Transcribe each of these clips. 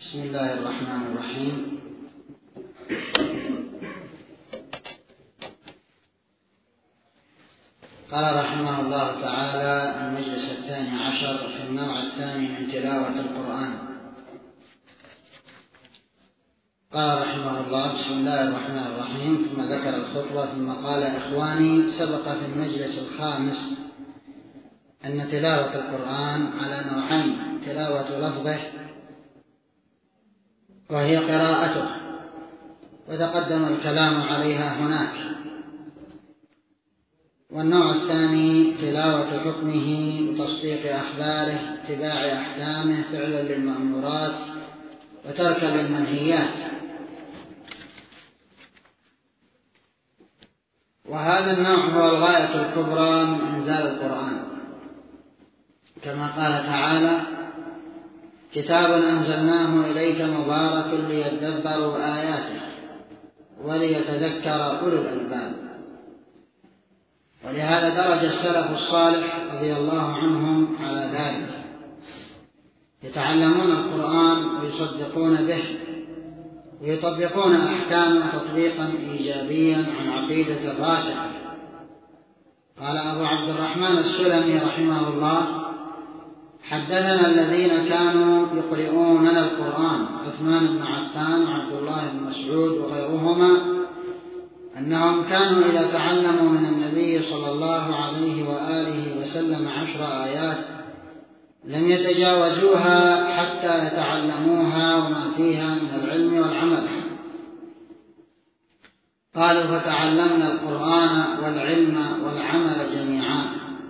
بسم الله الرحمن الرحيم. قال رحمه الله تعالى: المجلس 12 في النوع الثاني من تلاوة القرآن. قال رحمه الله: بسم الله الرحمن الرحيم. ثم ذكر الخطبة ثم قال: إخواني، سبق في المجلس الخامس أن تلاوة القرآن على نوعين: تلاوة لفظه وهي قراءته، وتقدم الكلام عليها هناك. والنوع الثاني تلاوة حكمه وتصديق أخباره، اتباع أحكامه، فعلا للمأمورات وتركا للمنهيات. وهذا النوع هو الغاية الكبرى من إنزال القرآن، كما قال تعالى: كتاب أنزلناه إليك مبارك ليدبروا آياته وليتذكر أولو الألباب. ولهذا درج السلف الصالح رضي الله عنهم على ذلك، يتعلمون القرآن ويصدقون به ويطبقون أحكامه تطبيقا إيجابيا عن عقيدة راسخة. قال أبو عبد الرحمن السلمي رحمه الله: حدثنا الذين كانوا يقرؤوننا القرآن عثمان بن عفان وعبد الله بن مسعود وغيرهما أنهم كانوا إذا تعلموا من النبي صلى الله عليه وآله وسلم 10 آيات لم يتجاوزوها حتى يتعلموها وما فيها من العلم والعمل. قالوا: فتعلمنا القرآن والعلم والعمل جميعا.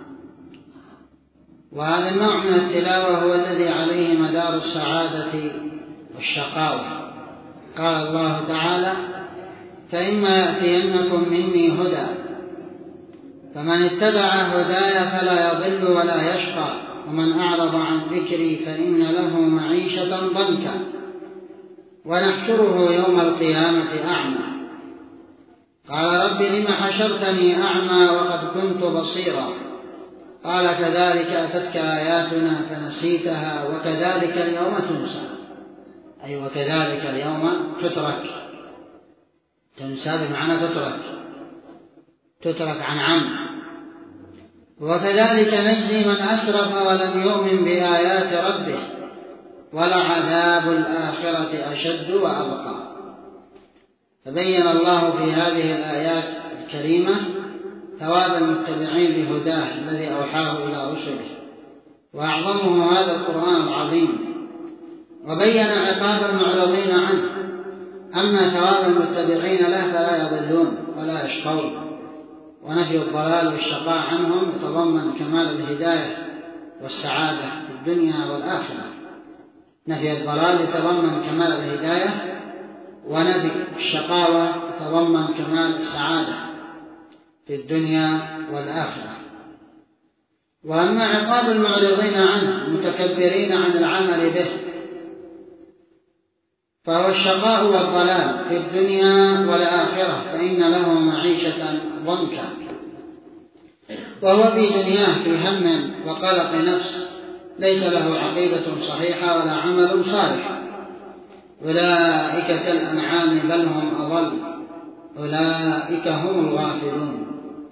وهذا النوع من التلاوة هو الذي عليه مدار السعادة والشقاوة. قال الله تعالى: فإما يأتينكم مني هدى فمن اتبع هداي فلا يضل ولا يشقى ومن أعرض عن ذكري فإن له معيشة ضنكا ونحشره يوم القيامة أعمى. قال: رب لم حشرتني أعمى وقد كنت بصيرا. قال: كذلك أتتك آياتنا فنسيتها وكذلك اليوم تنسى. أي وكذلك اليوم تترك. تنسى بمعنى تترك عن عمد. وكذلك نجزي من أسرف ولم يؤمن بآيات ربه ولعذاب الآخرة أشد وأبقى. فبين الله في هذه الآيات الكريمة ثواب المتبعين لهداه الذي أوحاه إلى رسله، وأعظمه هذا القرآن العظيم، وبين عقاب المعرضين عنه. أما ثواب المتبعين له فلا يضلون ولا يشقون. ونفي الضلال والشقاء عنهم يتضمن كمال الهداية والسعادة في الدنيا والآخرة. نفي الضلال يتضمن كمال الهداية، ونفي الشقاوة يتضمن كمال السعادة في الدنيا والآخرة. وأما عقاب المعرضين عنه المتكبرين عن العمل به فهو الشقاء والضلال في الدنيا والآخرة، فإن له معيشة ضنكا، وهو في دنياه في هم وقلق نفس، ليس له عقيدة صحيحة ولا عمل صالح. أولئك كالأنعام بل هم أضل، أولئك هم الغافلون.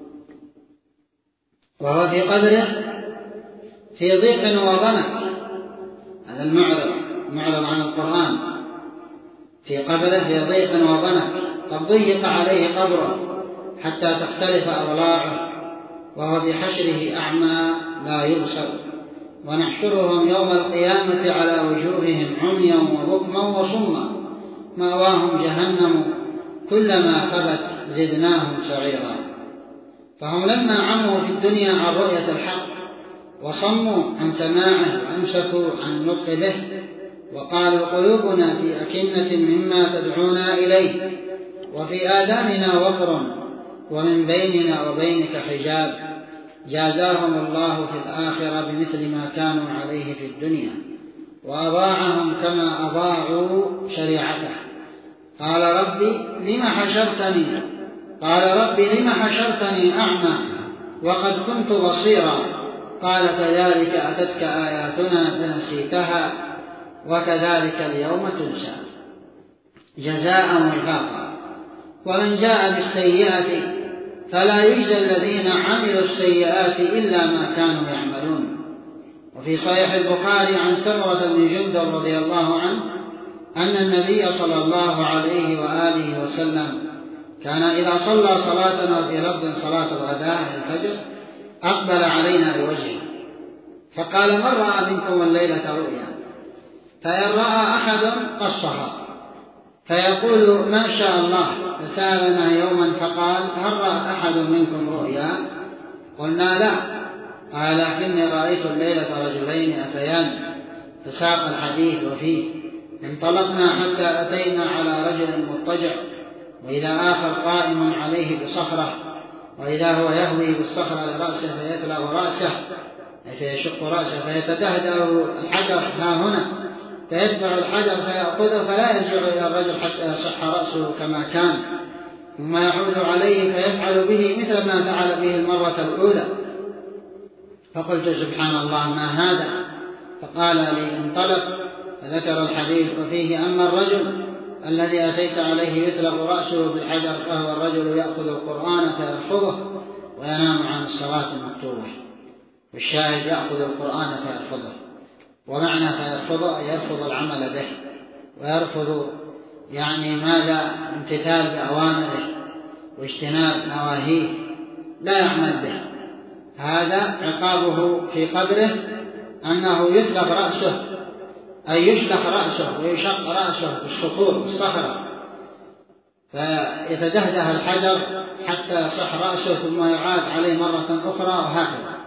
وهو في قبره في ضيق وضنك. هذا المعرض عن القرآن في قبره في ضيق وضنك، قد ضيق عليه قبره حتى تختلف أضلاعه، وهو بحشره أعمى لا يبصر. ونحشرهم يوم القيامة على وجوههم عميا وبكما وصما مأواهم جهنم كلما خبت زدناهم سعيرا. فهم لما عموا في الدنيا عن رؤية الحق وصموا عن سماعه وأمسكوا عن النطق به وقالوا: قلوبنا في أكنة مما تدعونا إليه وفي آذاننا وقر ومن بيننا وبينك حجاب، جازاهم الله في الآخرة بمثل ما كانوا عليه في الدنيا وأضاعهم كما أضاعوا شريعته. قال: ربي لم حشرتني أعمى وقد كنت بصيرا. قال: كذلك أتتك آياتنا فنسيتها وكذلك اليوم تنسى جزاء وفاقا. ومن جاء بالسيئة فلا يجزى الذين عملوا السيئات إلا ما كانوا يعملون. وفي صحيح البخاري عن سمرة بن جندب رضي الله عنه أن النبي صلى الله عليه وآله وسلم كان إذا صلى صلاة وفي لفظ صلاة الغداء الفجر أقبل علينا بوجهه فقال: من رأى منكم الليلة رؤيا؟ فإن رأى أحد قصها فيقول: ما شاء الله. فسألنا يوما فقال: هل رأى أحد منكم رؤيا؟ قلنا: لا. قال: لكني رأيت الليلة رجلين أتيان. فساق الحديث وفيه: انطلقنا حتى أتينا على رجل مضطجع وإذا آخر قائم عليه بصخرة وإذا هو يهوي بالصخرة لرأسه فيتلغ رأسه فيشق رأسه فيتدهده الحجر ها هنا فيتبع الحجر فيأخذه فلا يرجع إلى الرجل حتى يصح رأسه كما كان ثم يعود عليه فيفعل به مثل ما فعل به المرة الأولى. فقلت: سبحان الله، ما هذا؟ فقال لي: انطلق. فذكر الحديث وفيه: أما الرجل الذي أتيت عليه يتلغ رأسه بالحجر فهو الرجل يأخذ القرآن فيرفضه وينام عن الصلاة المكتوبة. والشاهد يأخذ القرآن فيرفضه، ومعنى فيرفضه يرفض العمل به ويرفض ماذا؟ امتثال بأوامره واجتناب نواهيه، لا يعمل به. هذا عقابه في قبره أنه يتلغ رأسه، أي يشلخ رأسه ويشق رأسه بالصخور بالصخرة فيتدهده الحجر حتى يصح رأسه ثم يعاد عليه مرة أخرى، وهكذا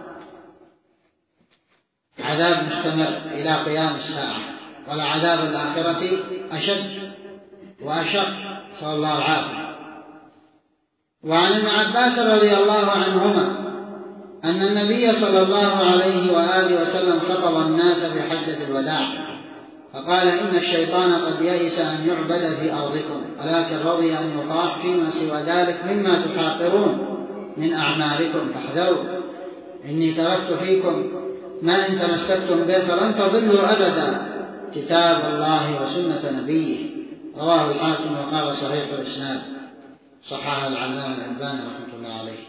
عذاب مستمر إلى قيام الساعة. والعذاب الآخرة أشد وأشق، نسأل الله العافية. وعن ابن عباس رضي الله عنهما أن النبي صلى الله عليه وآله وسلم خطب الناس في حجة الوداع فقال: إن الشيطان قد يئس أن يعبد في أرضكم، ولكن رضي أن يطاع فيما سوى ذلك مما تحاقرون من أعمالكم فاحذروا. إني تركت فيكم ما إن تمسكتم به فلن تضلوا أبدا، كتاب الله وسنة نبيه. رواه الحاكم وقال صحيح الإسناد، صححه العلامة الألباني رحمة الله عليه.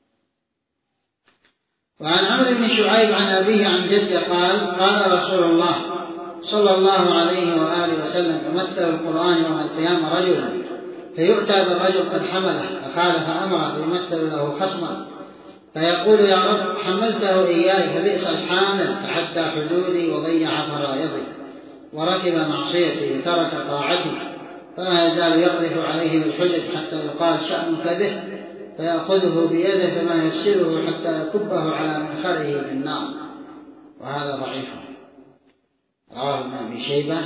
وعن عمرو بن شعيب عن أبيه عن جده قال: قال رسول الله صلى الله عليه وآله وسلم: يمثل القرآن يوم القيامة رجلا فيؤتى بالرجل قد حمله فخالف أمره فيمثل له خصما فيقول: يا رب حملته إياي فبئس الحامل، تعدى حدودي وضيع فرائضي وركب معصيتي وترك طاعتي، فما يزال يقذف عليه بالحجج حتى يقال شأنك به فيأخذه بيده فما يسره حتى يكبه على منخره في النار. وهذا ضعيف. رواه ابن أبي شيبة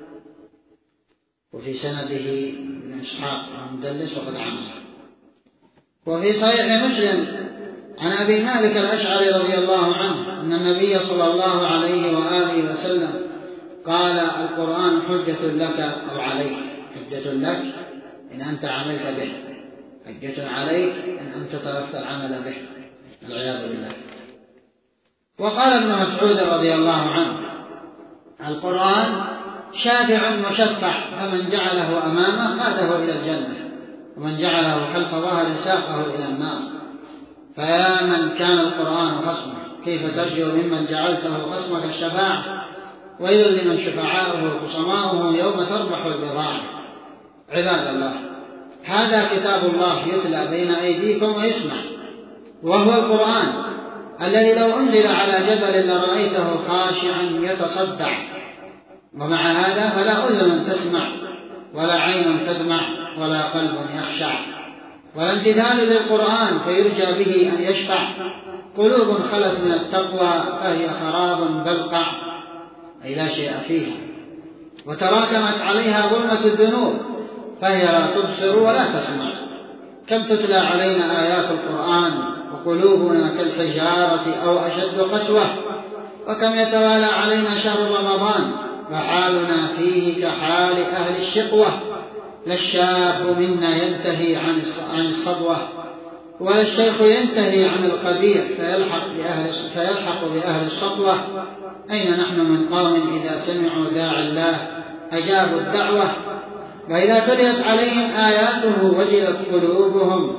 وفي سنده ابن إسحاق المدلس وقد عمل. وفي صحيح مسلم عن أبي مالك الأشعري رضي الله عنه أن النبي صلى الله عليه وآله وسلم قال: القرآن حجة لك أو عليك، حجة لك إن أنت عملت به، حجة عليك إن أنت تركت العمل به، والعياذ بالله. وقال ابن مسعود رضي الله عنه: القرآن شافع مشفع، فمن جعله أمامه قاده إلى الجنة، ومن جعله خلف ظهره ساقه إلى النار. فيا من كان القرآن خصمه، كيف ترجو ممن جعلته خصمك الشفاعة؟ ويل لمن شفعاؤه خصماؤه يوم تربح البضاعة. عباد الله، هذا كتاب الله يتلى بين أيديكم ويسمع، وهو القرآن الذي لو أنزل على جبل لرأيته خاشعا يتصدع. ومع هذا فلا أذن تسمع ولا عين تدمع ولا قلب يخشع، ولا امتثال للقرآن فيرجى به أن يشفع. قلوب خلت من التقوى فهي خراب بلقع، أي لا شيء فيها، وتراكمت عليها ظلمة الذنوب فهي لا تبصر ولا تسمع. كم تتلى علينا آيات القرآن وقلوبنا كالحجارة أو أشد قسوة، وكم يتوالى علينا شهر رمضان وحالنا فيه كحال أهل الشقوة. لا الشاب منا ينتهي عن الصبوة، والشيخ ينتهي عن القبيح فيلحق بأهل السطوة. أين نحن من قوم إذا سمعوا داعي الله أجابوا الدعوة، وإذا تليت عليهم آياته وجلت قلوبهم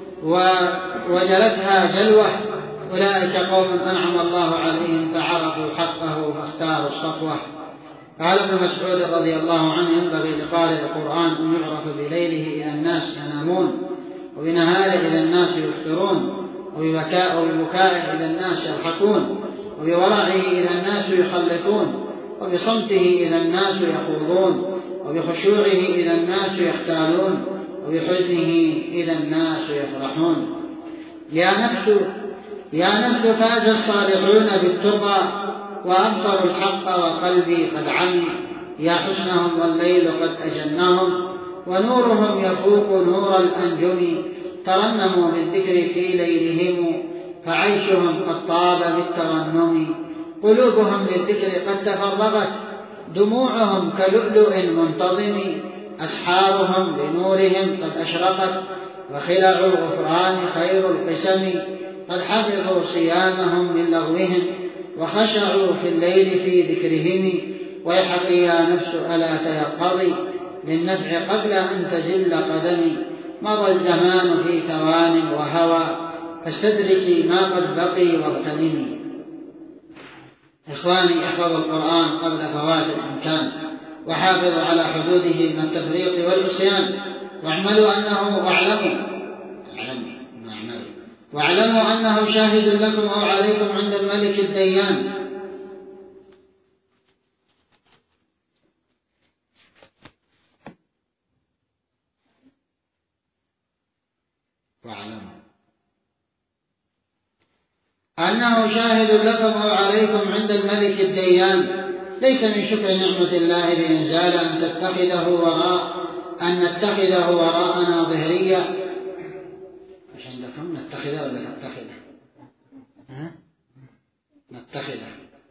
وجلتها جلوة. أولئك قوم أنعم الله عليهم فعرفوا حقه فاختاروا الصفوة. قال ابن مسعود رضي الله عنه: ينبغي لقارئ القرآن أن يعرف بليله إذا الناس ينامون، وبنهاره إذا الناس يفطرون، وببكائه إذا الناس يضحكون، وبورعه إذا الناس يخلفون، وبصمته إذا الناس يخوضون، وبخشوعه إذا الناس يختالون، وبحزنه إذا الناس يفرحون. يا نفس فاز الصالحون بالتقى وأبصروا الحق وقلبي قد عمي. يا حسنهم والليل قد أجنهم ونورهم يفوق نور الأنجم. ترنموا بالذكر في ليلهم فعيشهم قد طاب بالترنم. قلوبهم للذكر قد تفرغت دموعهم كلؤلؤ منتظم. أسحارهم لنورهم قد أشرقت وخلع الغفران خير القسم. قد حفظوا صيامهم من لغوهم وخشعوا في الليل في ذكرهم. ويحق يا نفس ألا تيقظي للنفع قبل أن تزل قدمي. مضى الزمان في ثوان وهوى فاستدركي ما قد بقي واغتنمي. إخواني، احفظوا القرآن قبل فوات الإمكان، وحافظوا على حدوده من التفريط والعصيان، واعلموا أنه شاهد لكم أو عليكم عند الملك الديان. أنه شاهد لكم أو عليكم عند الملك الديان. ليس من شكر نعمة الله بإنزال أن نتخذه وراءنا ظهريا. مش عندكم نتخذه ولا نتخذه؟ نتخذه.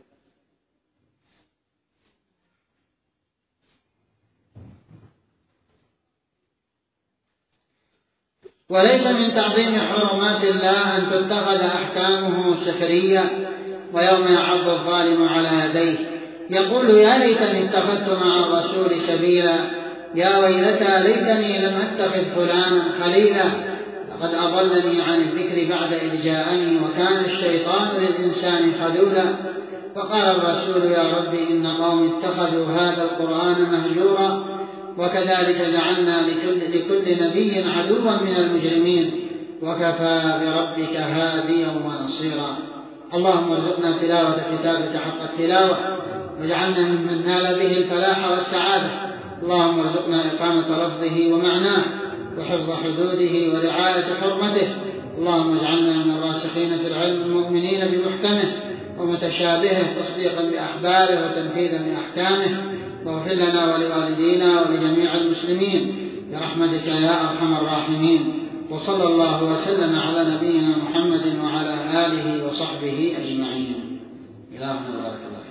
وليس من تعظيم حرمات الله أن تتخذ أحكامه سخرية. ويوم يعض الظالم على يديه يقول: يا ليتني اتخذت مع الرسول سبيلا، يا ويلتى ليتني لم أتخذ فلانا خليلا، لقد أضلني عن الذكر بعد إذ جاءني وكان الشيطان للإنسان خذولا. فقال الرسول: يا ربي إن قوم اتخذوا هذا القرآن مهجورا، وكذلك جعلنا لكل نبي عدوا من المجرمين، وكفى بربك هاديا ونصيرا. اللهم ارزقنا تلاوة كتابك حق التلاوة، واجعلنا ممن نال به الفلاح والسعادة. اللهم ارزقنا إقامة لفظه ومعناه وحفظ حدوده ورعاية حرمته. اللهم اجعلنا من الراسخين في العلم المؤمنين بمحكمه ومتشابهه تصديقا بأخباره وتنفيذا لأحكامه. واغفر لنا ولوالدينا ولجميع المسلمين برحمتك يا أرحم الراحمين. وصلى الله وسلم على نبينا محمد وعلى آله وصحبه أجمعين. إلهنا بارك الله.